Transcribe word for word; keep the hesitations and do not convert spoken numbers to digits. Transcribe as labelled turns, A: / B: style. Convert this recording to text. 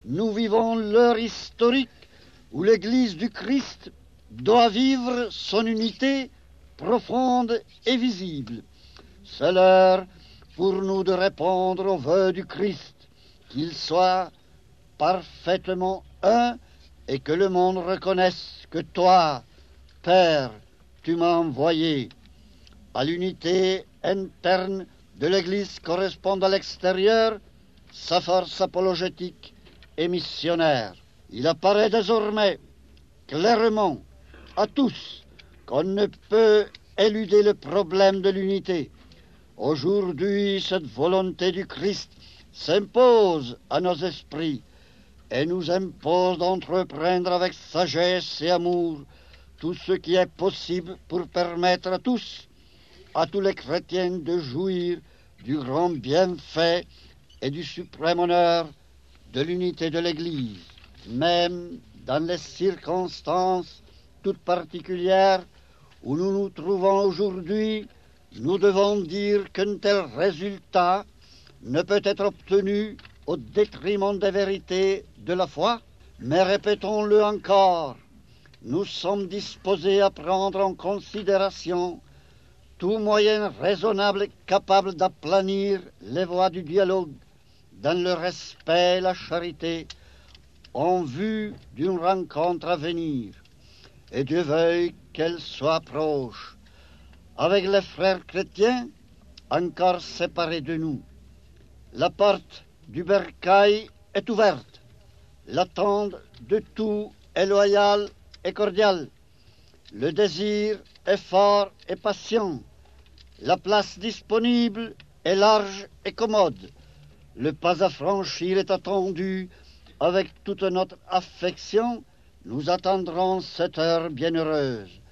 A: Nous vivons l'heure historique où l'Église du Christ doit vivre son unité profonde et visible. C'est l'heure pour nous de répondre aux vœux du Christ, qu'il soit parfaitement un et que le monde reconnaisse que toi, Père, tu m'as envoyé. À l'unité interne de l'Église correspond à l'extérieur sa force apologétique et missionnaire. Il apparaît désormais clairement à tous qu'on ne peut éluder le problème de l'unité. Aujourd'hui, cette volonté du Christ s'impose à nos esprits et nous impose d'entreprendre avec sagesse et amour tout ce qui est possible pour permettre à tous, à tous les chrétiens de jouir du grand bienfait et du suprême honneur de l'unité de l'Église. Même dans les circonstances toutes particulières où nous nous trouvons aujourd'hui, nous devons dire qu'un tel résultat ne peut être obtenu au détriment des vérités de la foi. Mais répétons-le encore, nous sommes disposés à prendre en considération tout moyen raisonnable capable d'aplanir les voies du dialogue dans le respect et la charité en vue d'une rencontre à venir. Et Dieu veuille qu'elle soit proche. Avec les frères chrétiens encore séparés de nous, la porte du bercail est ouverte. L'attente de tout est loyale et cordiale. Le désir est fort et patient. La place disponible est large et commode. Le pas à franchir est attendu avec toute notre affection. Nous attendrons cette heure bienheureuse.